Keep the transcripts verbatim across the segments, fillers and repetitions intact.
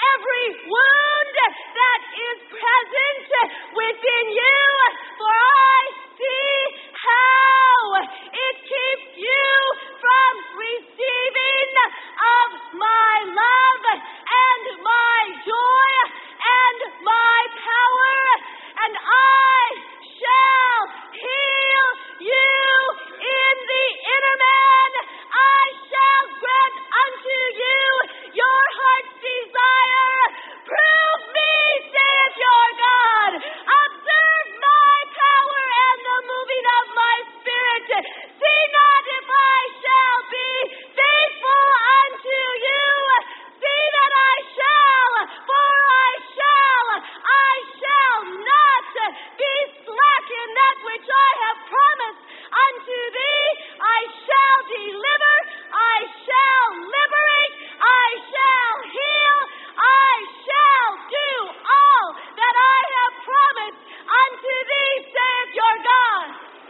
every wound that is present within you, for I see how it keeps you from receiving of my love and my joy and my power, and I shall heal you in the inner man. I shall grant unto you your heart's desire. Prove me, saith your God. Observe my power and the moving of my spirit. See not if I shall be faithful unto you. See that I shall, for I shall, I shall not be slack in that which I have promised unto thee. I shall deliver, I shall liberate, I shall heal, I shall do all that I have promised unto thee, saith your God.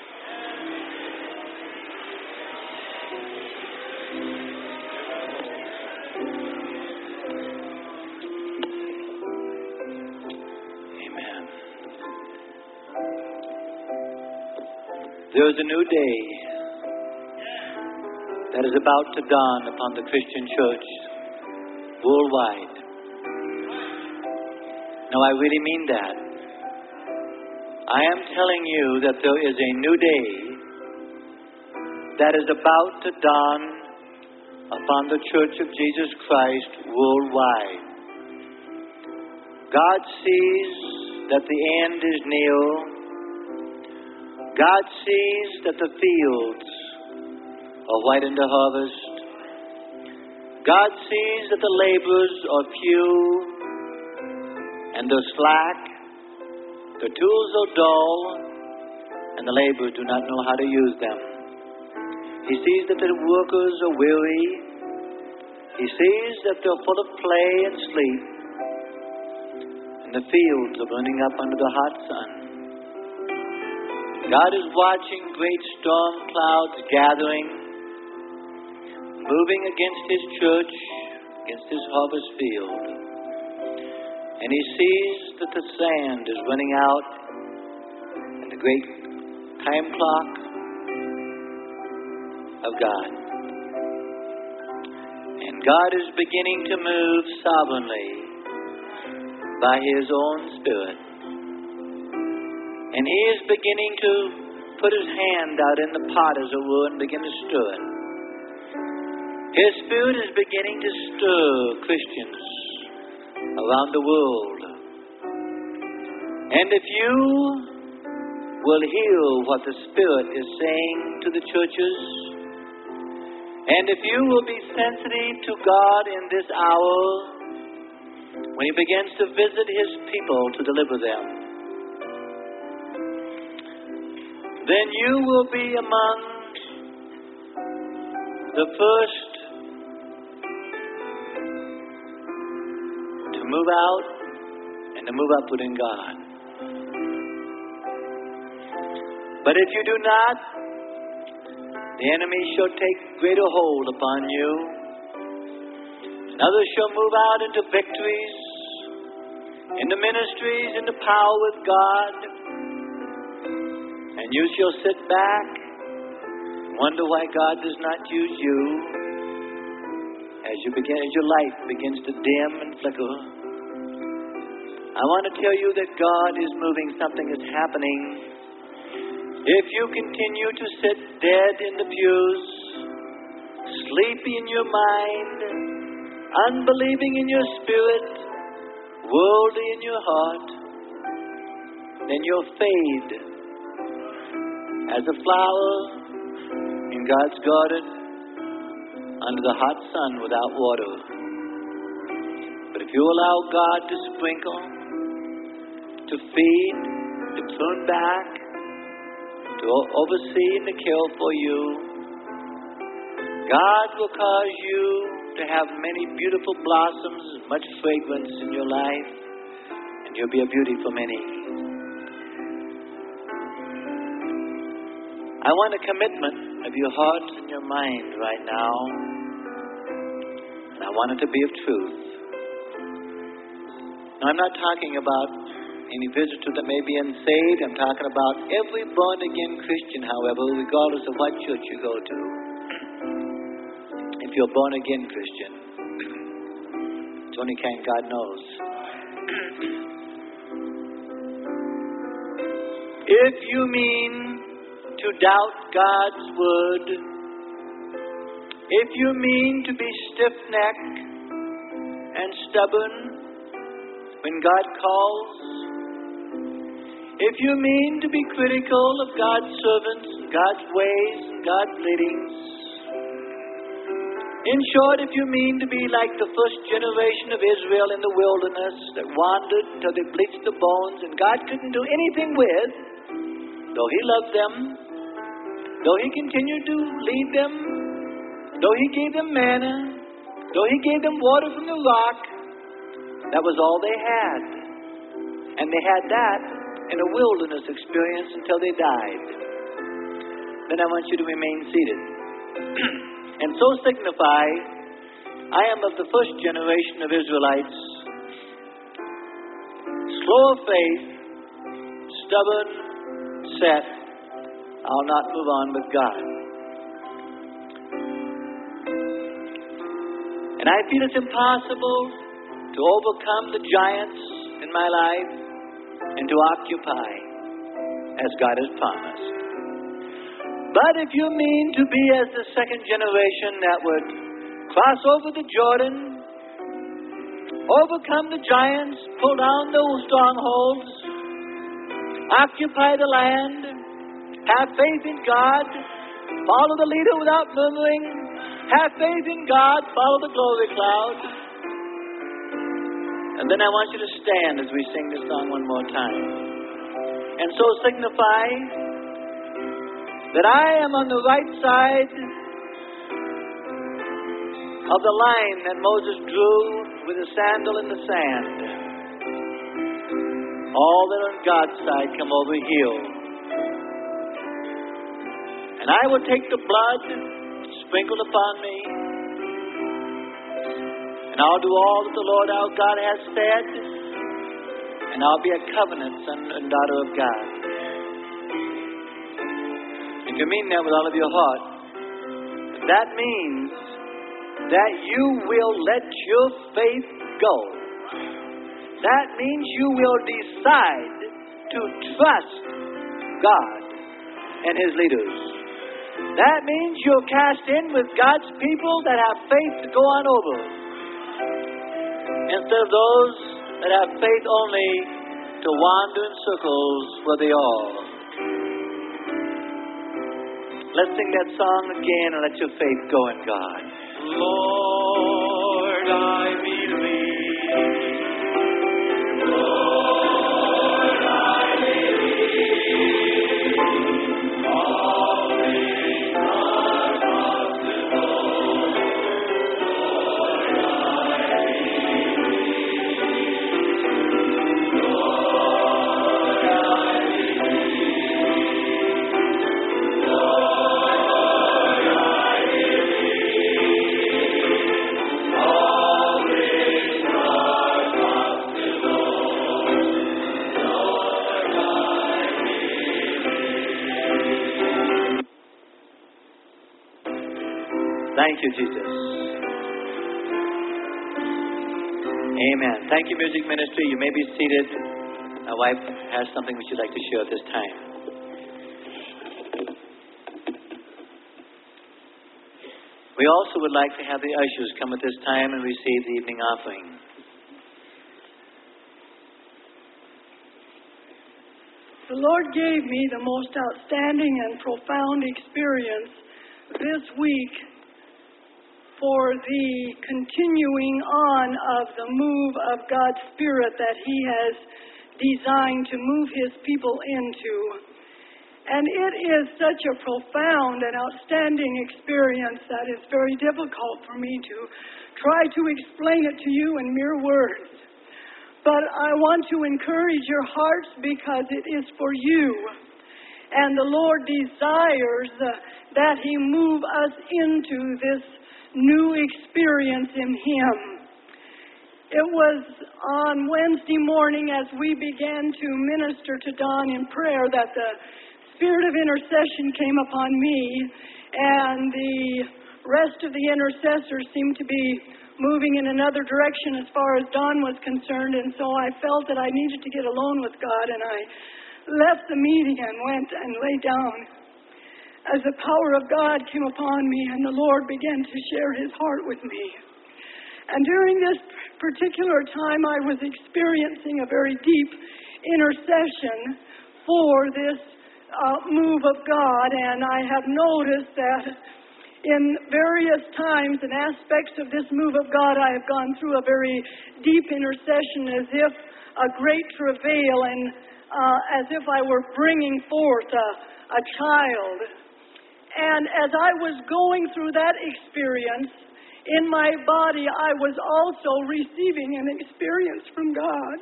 Amen. There is a new day that is about to dawn upon the Christian church worldwide. Now, I really mean that. I am telling you that there is a new day that is about to dawn upon the Church of Jesus Christ worldwide. God sees that the end is near. God sees that the fields are white in the harvest. God sees that the laborers are few and they're slack. The tools are dull and the laborers do not know how to use them. He sees that the workers are weary. He sees that they're full of play and sleep. And the fields are burning up under the hot sun. God is watching great storm clouds gathering, moving against His church, against His harvest field. And He sees that the sand is running out in the great time clock of God. And God is beginning to move sovereignly by His own Spirit. And He is beginning to put His hand out in the pot, as it were, and begin to stir it. His Spirit is beginning to stir Christians around the world. And if you will hear what the Spirit is saying to the churches, and if you will be sensitive to God in this hour, when He begins to visit His people to deliver them, then you will be among the first to move out and to move upward in God. But if you do not, the enemy shall take greater hold upon you, and others shall move out into victories, into ministries, into power with God, and you shall sit back and wonder why God does not use you as you begin, as your life begins to dim and flicker. I want to tell you that God is moving. Something is happening. If you continue to sit dead in the pews, sleepy in your mind, unbelieving in your spirit, worldly in your heart, then you'll fade as a flower in God's garden under the hot sun without water. But if you allow God to sprinkle, to feed, to turn back, to oversee and to care for you, God will cause you to have many beautiful blossoms and much fragrance in your life, and you'll be a beauty for many. I want a commitment of your heart and your mind right now, and I want it to be of truth. Now, I'm not talking about any visitor that may be unsaved. I'm talking about every born-again Christian, however, regardless of what church you go to. If you're a born-again Christian, it's only kind God knows. If you mean to doubt God's word, if you mean to be stiff-necked and stubborn when God calls, if you mean to be critical of God's servants, God's ways, and God's leadings, in short, if you mean to be like the first generation of Israel in the wilderness that wandered until they bleached the bones and God couldn't do anything with, though He loved them, though He continued to lead them, though He gave them manna, though He gave them water from the rock, that was all they had. And they had that in a wilderness experience until they died. Then I want you to remain seated. And so signify, I am of the first generation of Israelites, slow of faith, stubborn, set, I'll not move on with God. And I feel it's impossible to overcome the giants in my life and to occupy as God has promised. But if you mean to be as the second generation that would cross over the Jordan, overcome the giants, pull down those strongholds, occupy the land, have faith in God, follow the leader without murmuring, have faith in God, follow the glory cloud. And then I want you to stand as we sing this song one more time. And so signify that I am on the right side of the line that Moses drew with a sandal in the sand. All that are on God's side come over here. And I will take the blood sprinkled upon me, and I'll do all that the Lord our God has said, and I'll be a covenant son and daughter of God. If you mean that with all of your heart, that means that you will let your faith go. That means you will decide to trust God and His leaders. That means you'll cast in with God's people that have faith to go on over, instead of those that have faith only to wander in circles where they are. Let's sing that song again and let your faith go in God. Lord, I believe. Lord, I believe. All things are possible. Lord, I believe. Lord, I believe. Lord, thank you, Jesus. Amen. Thank you, music ministry. You may be seated. My wife has something we should like to share at this time. We also would like to have the ushers come at this time and receive the evening offering. The Lord gave me the most outstanding and profound experience this week for the continuing on of the move of God's Spirit that He has designed to move His people into. And it is such a profound and outstanding experience that it's very difficult for me to try to explain it to you in mere words. But I want to encourage your hearts because it is for you. And the Lord desires uh, that He move us into this new experience in Him. It was on Wednesday morning as we began to minister to Don in prayer that the spirit of intercession came upon me, and the rest of the intercessors seemed to be moving in another direction as far as Don was concerned, and so I felt that I needed to get alone with God, and I left the meeting and went and lay down as the power of God came upon me and the Lord began to share his heart with me. And during this particular time, I was experiencing a very deep intercession for this uh, move of God, and I have noticed that in various times and aspects of this move of God, I have gone through a very deep intercession as if a great travail and uh, as if I were bringing forth a, a child. And as I was going through that experience, in my body, I was also receiving an experience from God.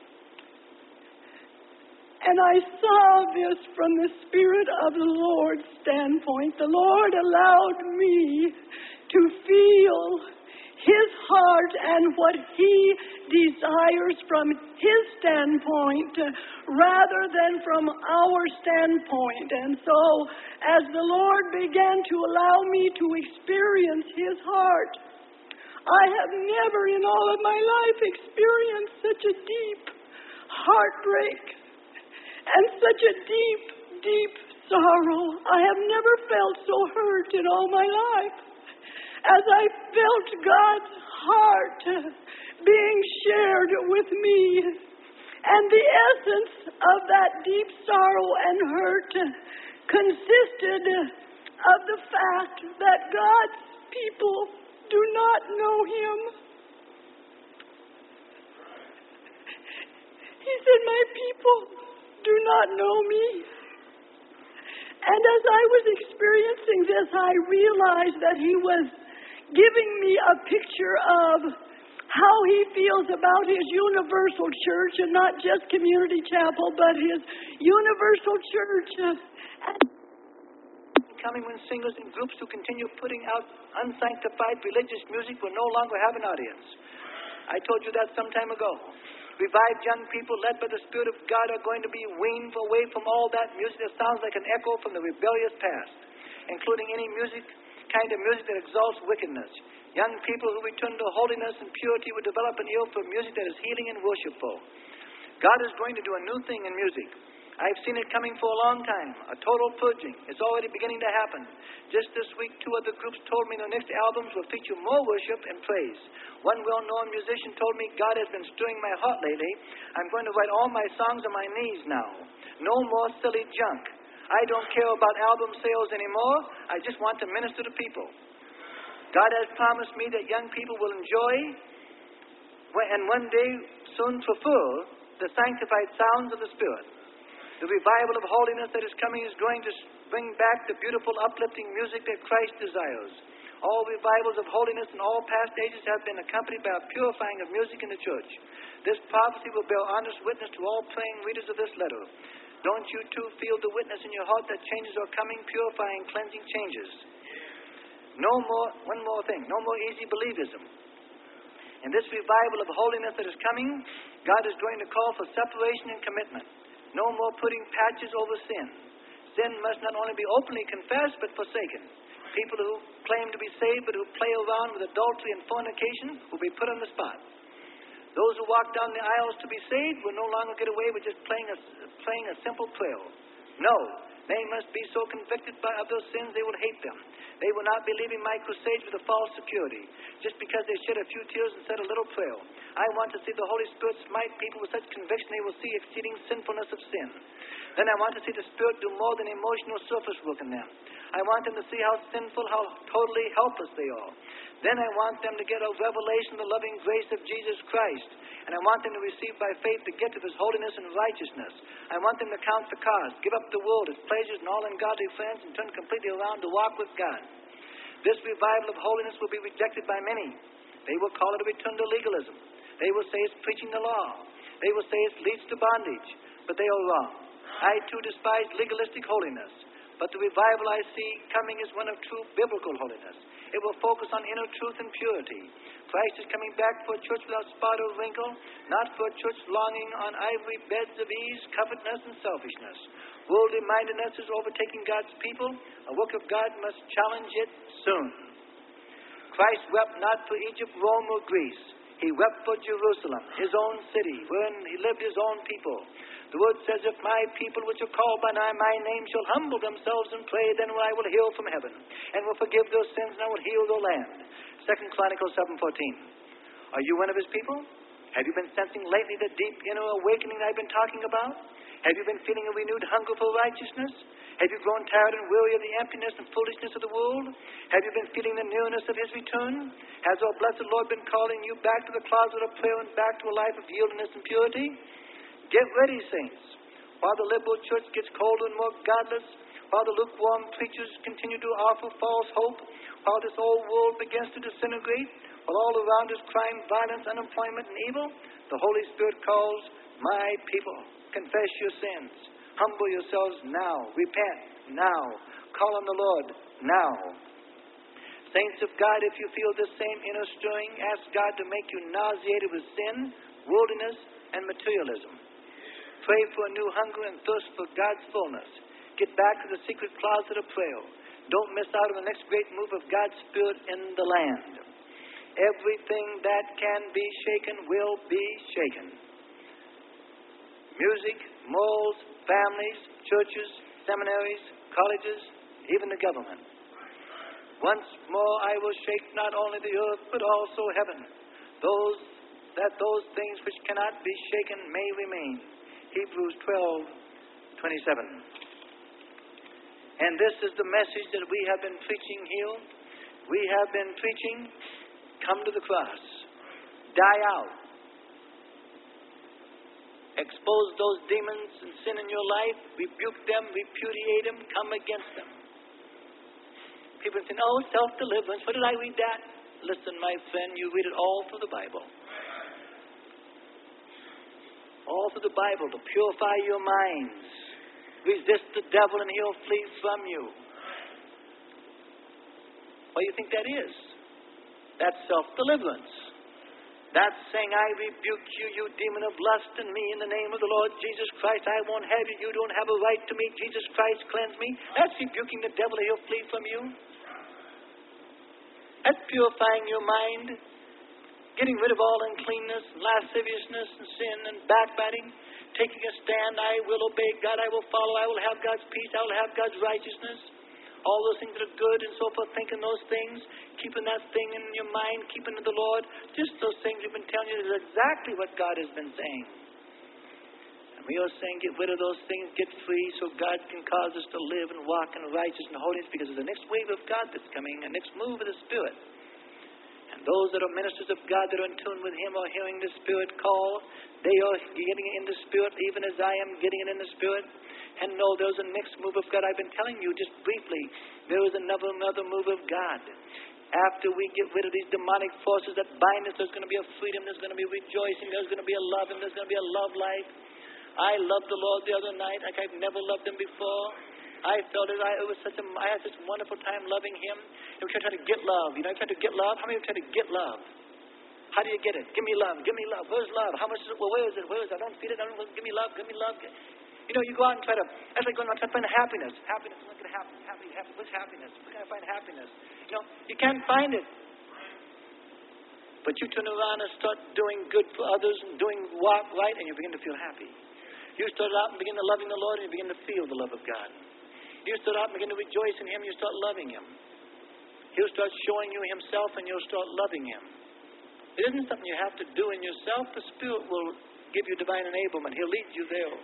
And I saw this from the Spirit of the Lord's standpoint. The Lord allowed me to feel his heart and what he desires from his standpoint rather than from our standpoint. And so as the Lord began to allow me to experience his heart, I have never in all of my life experienced such a deep heartbreak and such a deep, deep sorrow. I have never felt so hurt in all my life as I felt God's heart being shared with me. And the essence of that deep sorrow and hurt consisted of the fact that God's people do not know him. He said, my people do not know me. And as I was experiencing this, I realized that he was giving me a picture of how he feels about his universal church, and not just Community Chapel, but his universal church. Coming when singers and groups who continue putting out unsanctified religious music will no longer have an audience. I told you that some time ago. Revived young people led by the Spirit of God are going to be weaned away from all that music that sounds like an echo from the rebellious past, including any music, kind of music that exalts wickedness. Young people who return to holiness and purity will develop an ear for music that is healing and worshipful. God is going to do a new thing in music. I've seen it coming for a long time, a total purging. It's already beginning to happen. Just this week, two other groups told me their next albums will feature more worship and praise. One well-known musician told me, God has been stirring my heart lately. I'm going to write all my songs on my knees now. No more silly junk. I don't care about album sales anymore. I just want to minister to people. God has promised me that young people will enjoy and one day soon prefer the sanctified sounds of the Spirit. The revival of holiness that is coming is going to bring back the beautiful, uplifting music that Christ desires. All revivals of holiness in all past ages have been accompanied by a purifying of music in the church. This prophecy will bear honest witness to all praying readers of this letter. Don't you too feel the witness in your heart that changes are coming, purifying, cleansing changes? No more, one more thing, no more easy believism. In this revival of holiness that is coming, God is going to call for separation and commitment. No more putting patches over sin. Sin must not only be openly confessed, but forsaken. People who claim to be saved, but who play around with adultery and fornication, will be put on the spot. Those who walk down the aisles to be saved will no longer get away with just playing a, playing a simple prayer. No, they must be so convicted by of their sins they will hate them. They will not be leaving my crusades with a false security, just because they shed a few tears and said a little prayer. I want to see the Holy Spirit smite people with such conviction they will see exceeding sinfulness of sin. Then I want to see the Spirit do more than emotional surface work in them. I want them to see how sinful, how totally helpless they are. Then I want them to get a revelation of the loving grace of Jesus Christ. And I want them to receive by faith the gift of His holiness and righteousness. I want them to count the cost, give up the world, its pleasures, and all ungodly friends, and turn completely around to walk with God. This revival of holiness will be rejected by many. They will call it a return to legalism. They will say it's preaching the law. They will say it leads to bondage. But they are wrong. I too despise legalistic holiness. But the revival I see coming is one of true biblical holiness. It will focus on inner truth and purity. Christ is coming back for a church without spot or wrinkle, not for a church longing on ivory beds of ease, covetousness, and selfishness. Worldly mindedness is overtaking God's people. A work of God must challenge it soon. Christ wept not for Egypt, Rome, or Greece. He wept for Jerusalem, his own city, wherein he lived his own people. The word says, if my people which are called by my name shall humble themselves and pray, then I will hear from heaven, and will forgive their sins, and I will heal their land. Second Chronicles seven fourteen. Are you one of his people? Have you been sensing lately the deep inner awakening I've been talking about? Have you been feeling a renewed hunger for righteousness? Have you grown tired and weary of the emptiness and foolishness of the world? Have you been feeling the nearness of his return? Has our blessed Lord been calling you back to the closet of prayer and back to a life of yieldedness and purity? Get ready, saints. While the liberal church gets colder and more godless, while the lukewarm preachers continue to offer false hope, while this old world begins to disintegrate, while all around is crime, violence, unemployment, and evil, the Holy Spirit calls, my people, confess your sins. Humble yourselves now. Repent now. Call on the Lord now. Saints of God, if you feel this same inner stirring, ask God to make you nauseated with sin, worldliness, and materialism. Pray for a new hunger and thirst for God's fullness. Get back to the secret closet of prayer. Don't miss out on the next great move of God's Spirit in the land. Everything that can be shaken will be shaken. Music, malls, families, churches, seminaries, colleges, even the government. Once more I will shake not only the earth, but also heaven. Those that those things which cannot be shaken may remain. Hebrews twelve twenty-seven. And this is the message that we have been preaching here. We have been preaching, come to the cross. Die out. Expose those demons and sin in your life. Rebuke them, repudiate them, come against them. People say, oh, self-deliverance. Where did I read that? Listen, my friend, you read it all through the Bible. All through the Bible to purify your minds. Resist the devil and he'll flee from you. What do you think that is? That's self-deliverance. That's saying, I rebuke you, you demon of lust in me, in the name of the Lord Jesus Christ. I won't have you. You don't have a right to me. Jesus Christ, cleanse me. That's rebuking the devil and he'll flee from you. That's purifying your mind. Getting rid of all uncleanness, lasciviousness, and sin, and backbiting. Taking a stand, I will obey God, I will follow, I will have God's peace, I will have God's righteousness. All those things that are good and so forth, thinking those things, keeping that thing in your mind, keeping to the Lord. Just those things we've been telling you is exactly what God has been saying. And we are saying get rid of those things, get free, so God can cause us to live and walk in righteousness and holiness, because of the next wave of God that's coming, the next move of the Spirit. And those that are ministers of God that are in tune with Him are hearing the Spirit call. They are getting it in the Spirit, even as I am getting it in the Spirit. And know there's a next move of God. I've been telling you just briefly, there is another, another move of God. After we get rid of these demonic forces that bind us, there's going to be a freedom, there's going to be rejoicing, there's going to be a love, and there's going to be a love life. I loved the Lord the other night like I've never loved Him before. I felt it. I, it was such a, I had such a wonderful time loving Him. And we try to get love. You know, I try to get love. How many of you try to get love? How do you get it? Give me love. Give me love. Where's love? How much is it? Well, where is it? Where is it? I don't feel it. I don't. Give me love. Give me love. You know, you go out and try to. That's like going out and try to find happiness. Happiness. What's going to happen? Happy. Happy. What's happiness? Where can I find happiness? You know, you can't find it. But you turn around and start doing good for others and doing what right, and you begin to feel happy. You start out and begin to loving the Lord, and you begin to feel the love of God. You start out and begin to rejoice in Him, you start loving Him. He'll start showing you Himself, and you'll start loving Him. It isn't something you have to do in yourself. The Spirit will give you divine enablement. He'll lead you there.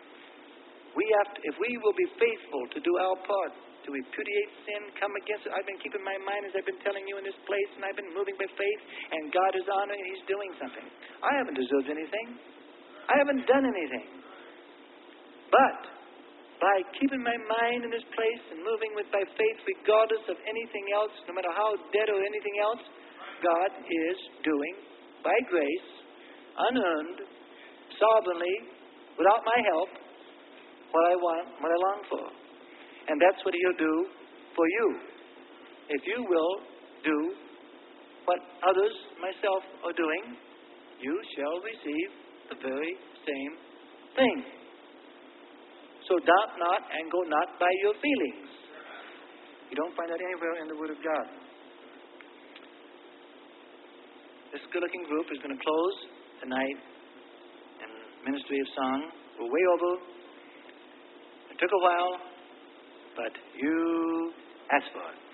We have to, if we will be faithful to do our part, to repudiate sin, come against it. I've been keeping my mind, as I've been telling you, in this place, and I've been moving by faith, and God is honoring, and He's doing something. I haven't deserved anything. I haven't done anything. But by keeping my mind in this place and moving with by faith, regardless of anything else, no matter how dead or anything else, God is doing, by grace, unearned, sovereignly, without my help, what I want, what I long for. And that's what He'll do for you, if you will do what others, myself, are doing, you shall receive the very same thing. So doubt not and go not by your feelings. You don't find that anywhere in the Word of God. This good-looking group is going to close tonight in Ministry of Song. We're way over. It took a while, but you asked for it.